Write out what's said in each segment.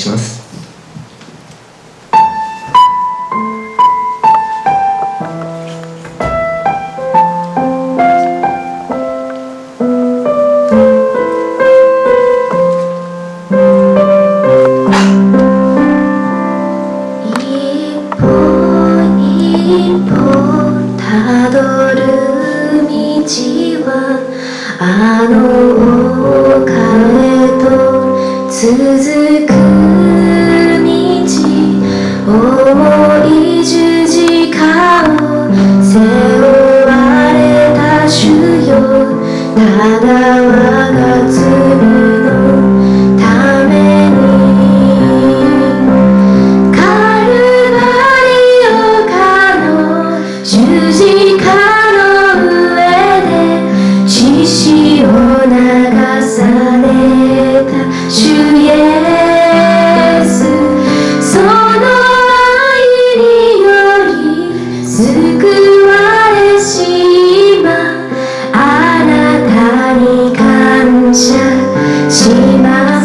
します。 たどる道はあの丘へと続く道、重い十字架を背負われた主よ、ただ我が罪のためにカルバリ丘の十字架の上で血潮流された主イエス、その愛により救われし今、あなたに感謝します。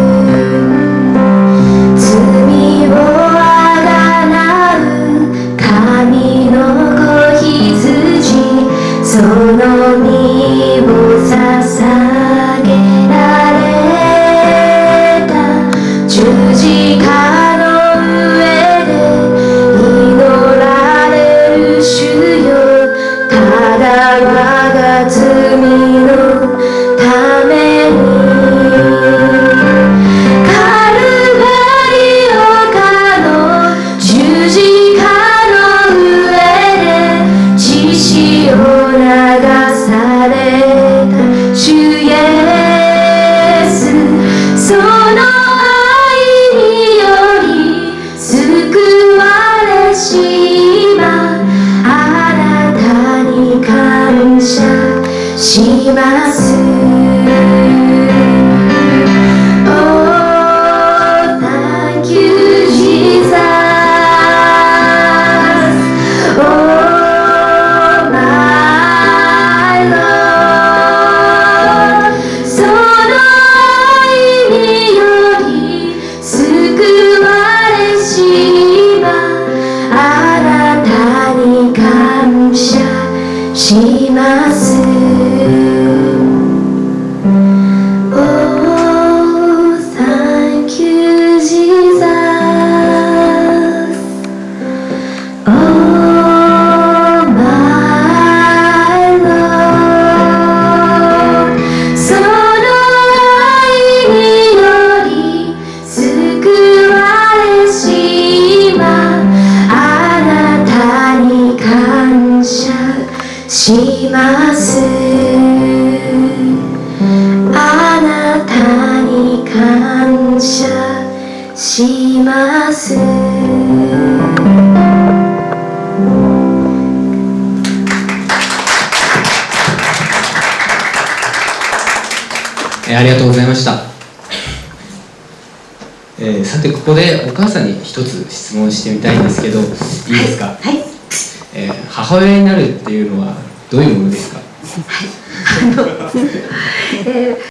罪をあがなう神の子羊、その身を捧げられた十字架の上で祈られる主よ、ただ我が罪のためにカルバリ丘の十字架の上で血潮流された主イエス、その愛により救われし今、あなたに感謝します。Oh, thank you, Jesus. Oh, my Lord. その愛により救われし今、あなたに感謝します。Oh, thank you, Jesus. Oh, my Lord. その愛により救われし今、あなたに感謝します。あなたに感謝します。 ありがとうございました。さてここでお母さんに一つ質問してみたいんですけど、いいですか？ はい。 母親になるっていうのはどういうものですか？ はい。